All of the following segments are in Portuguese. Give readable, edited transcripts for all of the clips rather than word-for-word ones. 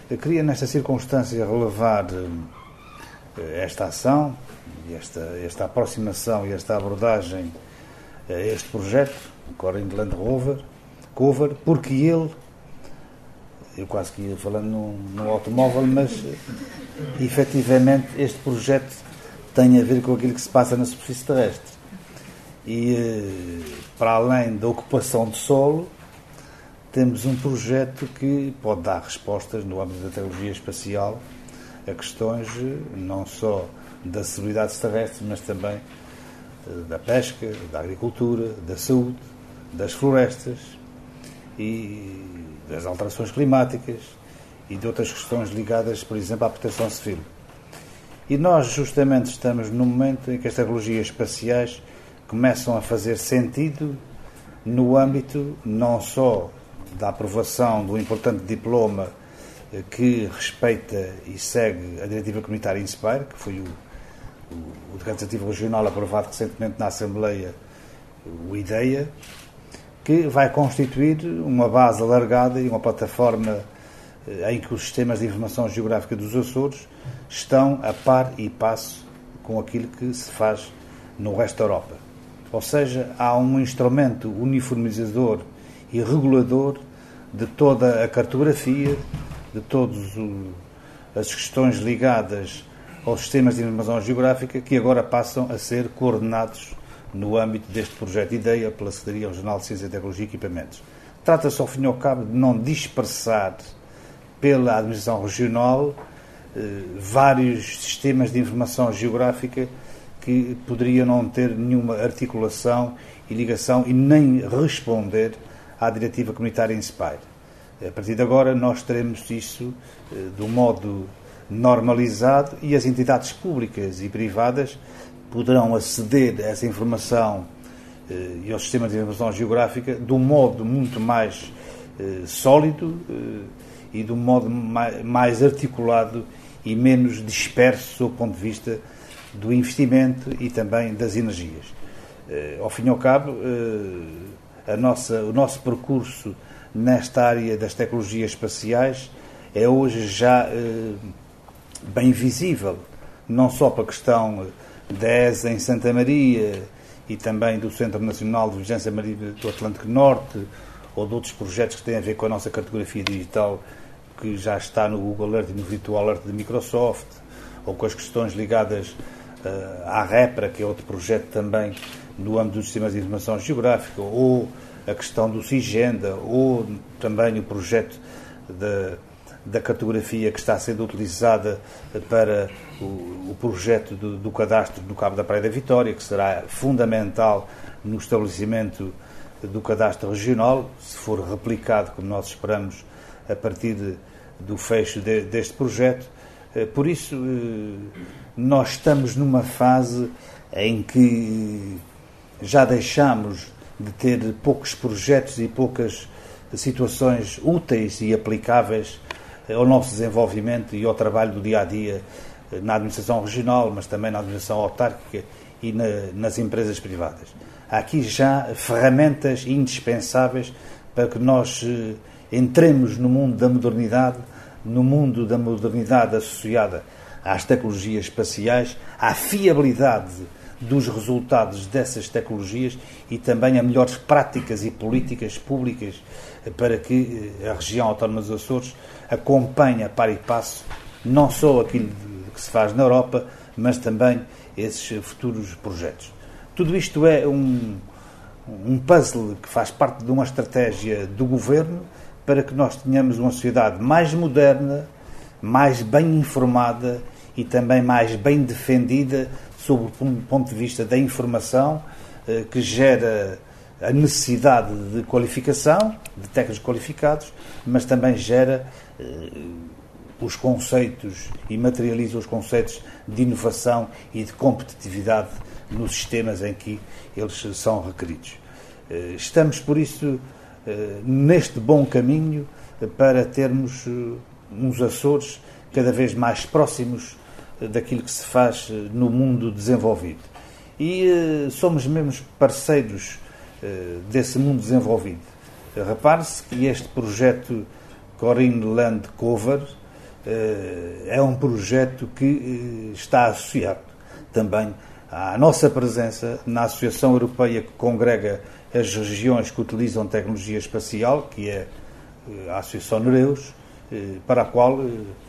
Queria, nesta circunstância, relevar esta ação, esta aproximação e esta abordagem a este projeto, o Corinne Land Rover, porque ele, eu quase que ia falando num automóvel, mas efetivamente este projeto tem a ver com aquilo que se passa na superfície terrestre. E para além da ocupação de solo, temos um projeto que pode dar respostas no âmbito da tecnologia espacial a questões não só da seguridade terrestre, mas também da pesca, da agricultura, da saúde, das florestas e das alterações climáticas e de outras questões ligadas, por exemplo, à proteção civil. E nós justamente estamos num momento em que as tecnologias espaciais começam a fazer sentido no âmbito não só da aprovação do importante diploma que respeita e segue a Diretiva Comunitária Inspire, que foi o Decreto Legislativo Regional aprovado recentemente na Assembleia, o IDEA, que vai constituir uma base alargada e uma plataforma em que os sistemas de informação geográfica dos Açores estão a par e passo com aquilo que se faz no resto da Europa. Ou seja, há um instrumento uniformizador e regulador de toda a cartografia, de todas as questões ligadas aos sistemas de informação geográfica, que agora passam a ser coordenados no âmbito deste projeto IDEA pela Secretaria Regional de Ciência, Tecnologia e Equipamentos. Trata-se, ao fim e ao cabo, de não dispersar pela administração regional vários sistemas de informação geográfica que poderiam não ter nenhuma articulação e ligação e nem responder à Diretiva Comunitária Inspire. A partir de agora nós teremos isso de um modo normalizado e as entidades públicas e privadas poderão aceder a essa informação e aos sistemas de informação geográfica de um modo muito mais sólido e de um modo mais articulado e menos disperso do ponto de vista do investimento e também das energias. Ao fim e ao cabo, o nosso percurso nesta área das tecnologias espaciais é hoje já bem visível, não só para a questão da ESA em Santa Maria e também do Centro Nacional de Vigilância Marítima do Atlântico Norte ou de outros projetos que têm a ver com a nossa cartografia digital que já está no Google Earth e no Virtual Earth de Microsoft, ou com as questões ligadas à REPRA, que é outro projeto também no âmbito dos sistemas de informação geográfica, ou a questão do CIGENDA, ou também o projeto da cartografia que está a ser utilizada para o projeto do cadastro do Cabo da Praia da Vitória, que será fundamental no estabelecimento do cadastro regional, se for replicado, como nós esperamos, a partir do fecho deste projeto. Por isso, nós estamos numa fase em que já deixamos de ter poucos projetos e poucas situações úteis e aplicáveis ao nosso desenvolvimento e ao trabalho do dia-a-dia na administração regional, mas também na administração autárquica e nas empresas privadas. Há aqui já ferramentas indispensáveis para que nós entremos no mundo da modernidade, associada às tecnologias espaciais, à fiabilidade dos resultados dessas tecnologias e também a melhores práticas e políticas públicas para que a região autónoma dos Açores acompanhe a par e passo não só aquilo que se faz na Europa, mas também esses futuros projetos. Tudo isto é um puzzle que faz parte de uma estratégia do Governo para que nós tenhamos uma sociedade mais moderna, mais bem informada e também mais bem defendida sob o ponto de vista da informação, que gera a necessidade de qualificação, de técnicos qualificados, mas também gera os conceitos e materializa os conceitos de inovação e de competitividade nos sistemas em que eles são requeridos. Estamos, por isso, neste bom caminho para termos uns Açores cada vez mais próximos daquilo que se faz no mundo desenvolvido. E somos mesmo parceiros desse mundo desenvolvido. Repare-se que este projeto Corinne Land Rover é um projeto que está associado também à nossa presença na Associação Europeia que congrega as regiões que utilizam tecnologia espacial, que é a Associação Nereus, para a qual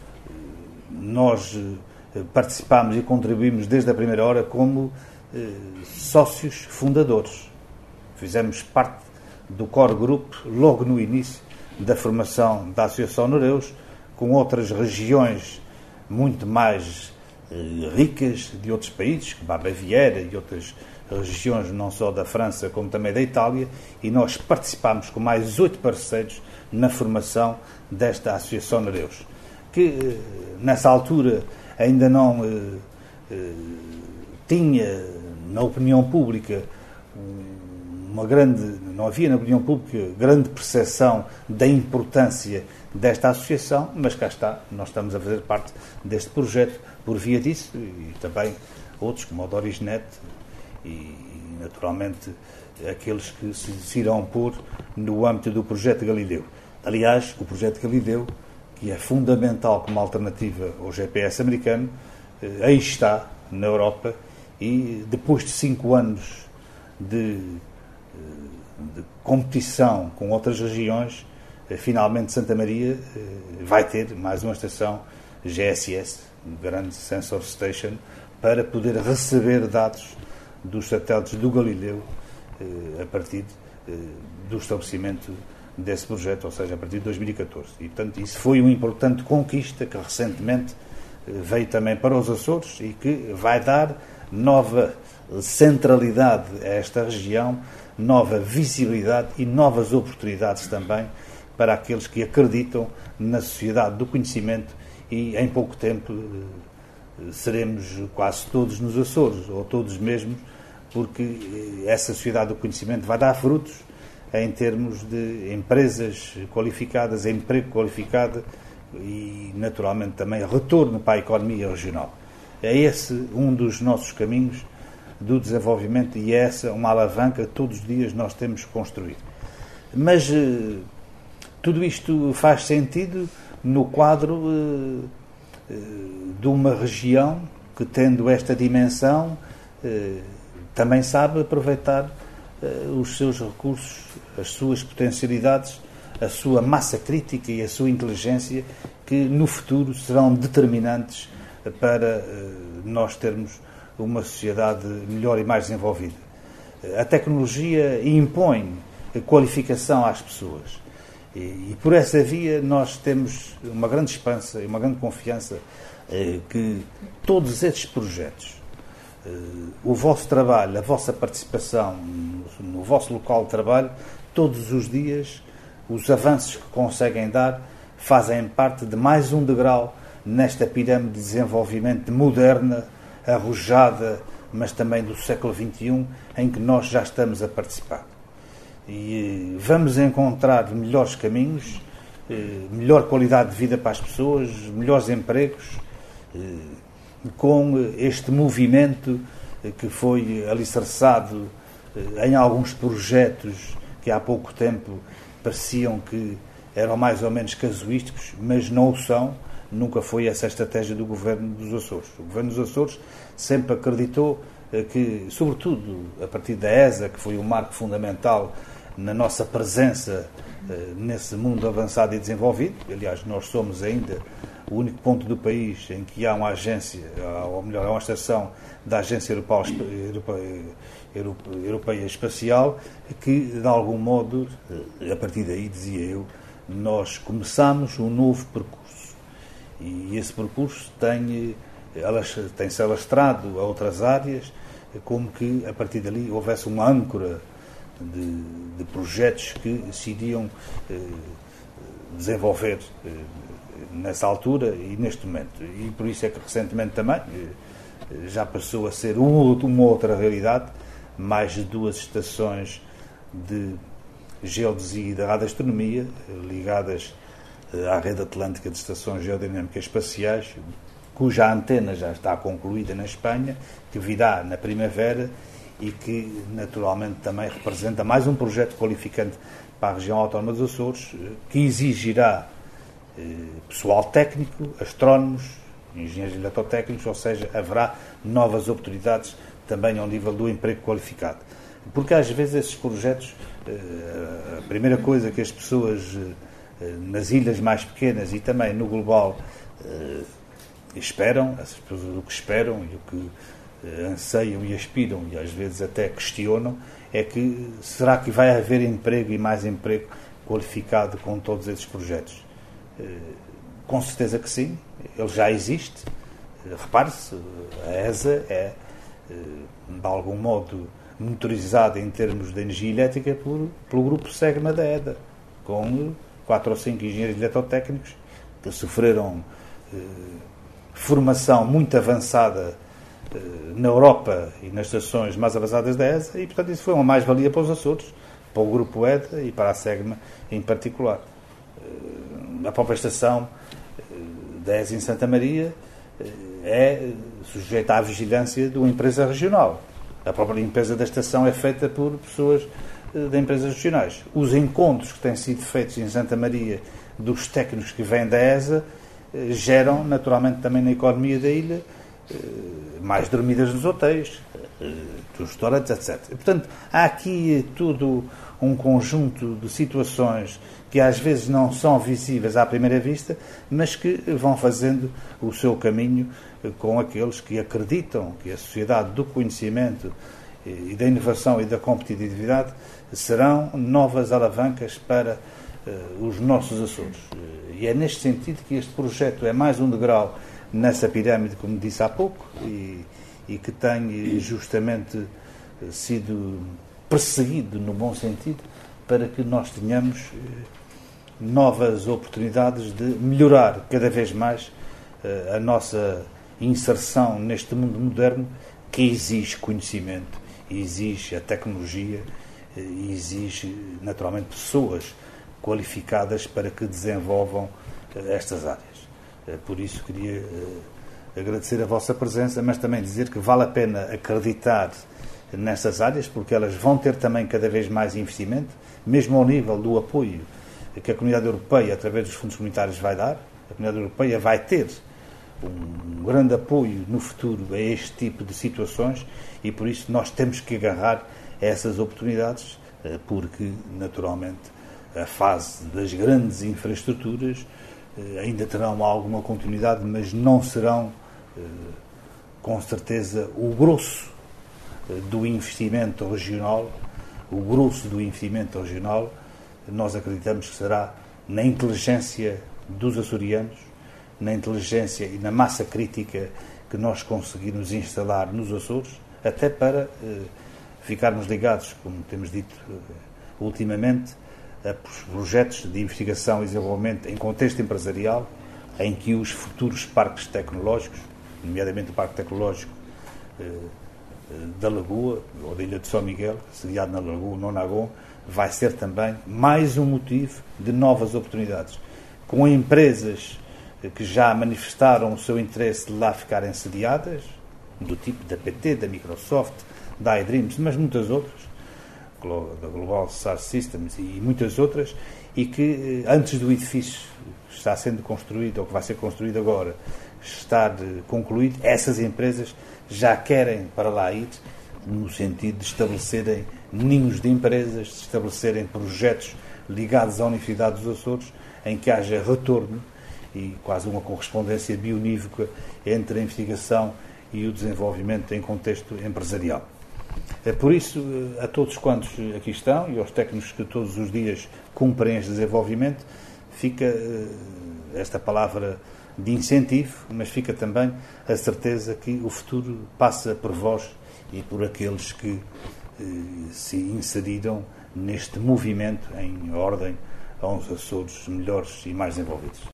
nós participámos e contribuímos desde a primeira hora como sócios fundadores. Fizemos parte do core group logo no início da formação da Associação Nereus, com outras regiões muito mais ricas de outros países, como a Baviera e outras regiões não só da França como também da Itália, e nós participámos com mais 8 parceiros na formação desta Associação Nereus, que nessa altura ainda não tinha na opinião pública não havia na opinião pública grande percepção da importância desta associação, mas cá está, nós estamos a fazer parte deste projeto por via disso, e também outros como o Dorisnet e naturalmente aqueles que se irão pôr no âmbito do projeto Galileu. Aliás, o projeto Galileu, que é fundamental como alternativa ao GPS americano, aí está na Europa, e depois de 5 anos de competição com outras regiões, finalmente Santa Maria vai ter mais uma estação GSS, Grand Sensor Station, para poder receber dados dos satélites do Galileu a partir do estabelecimento desse projeto, ou seja, a partir de 2014. E, portanto, isso foi uma importante conquista que recentemente veio também para os Açores e que vai dar nova centralidade a esta região, nova visibilidade e novas oportunidades também para aqueles que acreditam na sociedade do conhecimento, e em pouco tempo seremos quase todos nos Açores, ou todos mesmo, porque essa sociedade do conhecimento vai dar frutos em termos de empresas qualificadas, emprego qualificado e, naturalmente, também retorno para a economia regional. É esse um dos nossos caminhos do desenvolvimento, e é essa uma alavanca que todos os dias nós temos que construir. Mas tudo isto faz sentido no quadro de uma região que, tendo esta dimensão, também sabe aproveitar os seus recursos, as suas potencialidades, a sua massa crítica e a sua inteligência, que no futuro serão determinantes para nós termos uma sociedade melhor e mais desenvolvida. A tecnologia impõe qualificação às pessoas, e por essa via nós temos uma grande esperança e uma grande confiança que todos estes projetos, o vosso trabalho, a vossa participação no vosso local de trabalho, todos os dias, os avanços que conseguem dar fazem parte de mais um degrau nesta pirâmide de desenvolvimento moderna, arrojada, mas também do século XXI, em que nós já estamos a participar. E vamos encontrar melhores caminhos, melhor qualidade de vida para as pessoas, melhores empregos, com este movimento que foi alicerçado em alguns projetos que há pouco tempo pareciam que eram mais ou menos casuísticos, mas não o são. Nunca foi essa a estratégia do Governo dos Açores. O Governo dos Açores sempre acreditou que, sobretudo a partir da ESA, que foi um marco fundamental na nossa presença nesse mundo avançado e desenvolvido. Aliás, nós somos ainda o único ponto do país em que há uma agência, ou melhor, há uma estação da Agência Europeia Espacial, que, de algum modo, a partir daí, dizia eu, nós começamos um novo percurso. E esse percurso tem-se alastrado a outras áreas, como que, a partir dali, houvesse uma âncora de projetos que se iriam desenvolver nessa altura e neste momento. E por isso é que recentemente também já passou a ser uma outra realidade, mais de 2 estações de geodesia e de radioastronomia ligadas à rede atlântica de estações geodinâmicas espaciais, cuja antena já está concluída na Espanha, que virá na primavera e que naturalmente também representa mais um projeto qualificante para a região autónoma dos Açores, que exigirá pessoal técnico, astrónomos, engenheiros eletrotécnicos, ou seja, haverá novas oportunidades também ao nível do emprego qualificado. Porque às vezes esses projetos, a primeira coisa que as pessoas nas ilhas mais pequenas e também no global esperam, as pessoas o que esperam e o que anseiam e aspiram e às vezes até questionam, é que será que vai haver emprego e mais emprego qualificado com todos esses projetos? Com certeza que sim, ele já existe. Repare-se, a ESA é, de algum modo, motorizada em termos de energia elétrica pelo grupo SEGMA da EDA, com 4 ou 5 engenheiros eletrotécnicos que sofreram formação muito avançada na Europa e nas estações mais avançadas da ESA, e, portanto, isso foi uma mais-valia para os Açores, para o grupo EDA e para a SEGMA em particular. A própria estação da ESA em Santa Maria é sujeita à vigilância de uma empresa regional. A própria limpeza da estação é feita por pessoas de empresas regionais. Os encontros que têm sido feitos em Santa Maria dos técnicos que vêm da ESA geram, naturalmente, também na economia da ilha, mais dormidas nos hotéis, dos restaurantes, etc. E, portanto, há aqui todo um conjunto de situações que às vezes não são visíveis à primeira vista, mas que vão fazendo o seu caminho com aqueles que acreditam que a sociedade do conhecimento e da inovação e da competitividade serão novas alavancas para os nossos Açores. E é neste sentido que este projeto é mais um degrau nessa pirâmide, como disse há pouco, e que tem justamente sido perseguido no bom sentido para que nós tenhamos novas oportunidades de melhorar cada vez mais a nossa inserção neste mundo moderno que exige conhecimento, exige a tecnologia e exige naturalmente pessoas qualificadas para que desenvolvam estas áreas. Por isso queria agradecer a vossa presença, mas também dizer que vale a pena acreditar nessas áreas, porque elas vão ter também cada vez mais investimento, mesmo ao nível do apoio que a Comunidade Europeia, através dos fundos comunitários, vai dar. A Comunidade Europeia vai ter um grande apoio no futuro a este tipo de situações e, por isso, nós temos que agarrar a essas oportunidades, porque, naturalmente, a fase das grandes infraestruturas ainda terão alguma continuidade, mas não serão, com certeza, o grosso do investimento regional. O grosso do investimento regional, nós acreditamos que será na inteligência dos açorianos, na inteligência e na massa crítica que nós conseguirmos instalar nos Açores, até para ficarmos ligados, como temos dito ultimamente, a projetos de investigação e desenvolvimento em contexto empresarial, em que os futuros parques tecnológicos, nomeadamente o Parque Tecnológico da Lagoa, ou da Ilha de São Miguel, sediado na Lagoa, no Nagon, vai ser também mais um motivo de novas oportunidades. Com empresas que já manifestaram o seu interesse de lá ficarem sediadas, do tipo da PT, da Microsoft, da iDreams, mas muitas outras, da Global Star Systems e muitas outras, e que antes do edifício que está sendo construído, ou que vai ser construído agora, estar concluído, essas empresas já querem para lá ir, no sentido de estabelecerem ninhos de empresas, de estabelecerem projetos ligados à Universidade dos Açores, em que haja retorno e quase uma correspondência bionívoca entre a investigação e o desenvolvimento em contexto empresarial. Por isso, a todos quantos aqui estão e aos técnicos que todos os dias cumprem este desenvolvimento, fica esta palavra de incentivo, mas fica também a certeza que o futuro passa por vós e por aqueles que se inseriram neste movimento em ordem a uns Açores melhores e mais desenvolvidos.